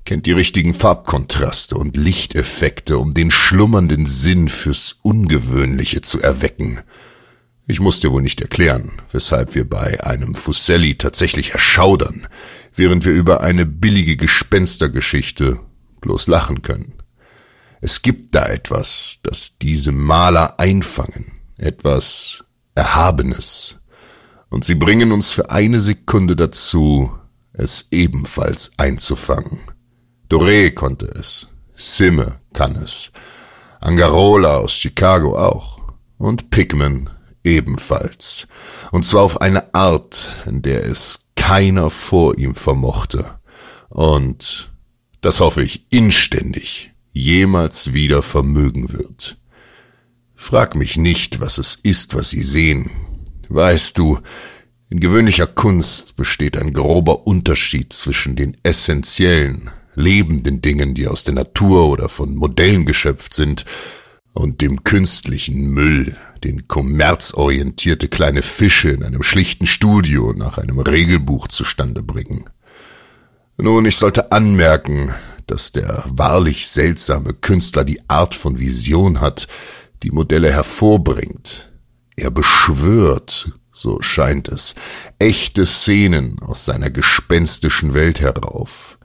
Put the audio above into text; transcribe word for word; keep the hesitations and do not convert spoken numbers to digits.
kennt die richtigen Farbkontraste und Lichteffekte, um den schlummernden Sinn fürs Ungewöhnliche zu erwecken. Ich muss dir wohl nicht erklären, weshalb wir bei einem Fuseli tatsächlich erschaudern, während wir über eine billige Gespenstergeschichte bloß lachen können. Es gibt da etwas, das diese Maler einfangen, etwas Erhabenes, und sie bringen uns für eine Sekunde dazu, es ebenfalls einzufangen. Doré konnte es, Simme kann es, Angarola aus Chicago auch und Pickman ebenfalls, und zwar auf eine Art, in der es keiner vor ihm vermochte und, das hoffe ich inständig, jemals wieder vermögen wird. Frag mich nicht, was es ist, was sie sehen. Weißt du, in gewöhnlicher Kunst besteht ein grober Unterschied zwischen den essentiellen, lebenden Dingen, die aus der Natur oder von Modellen geschöpft sind, und dem künstlichen Müll, den kommerzorientierte kleine Fische in einem schlichten Studio nach einem Regelbuch zustande bringen. Nun, ich sollte anmerken, dass der wahrlich seltsame Künstler die Art von Vision hat, die Modelle hervorbringt. Er beschwört, so scheint es, echte Szenen aus seiner gespenstischen Welt herauf,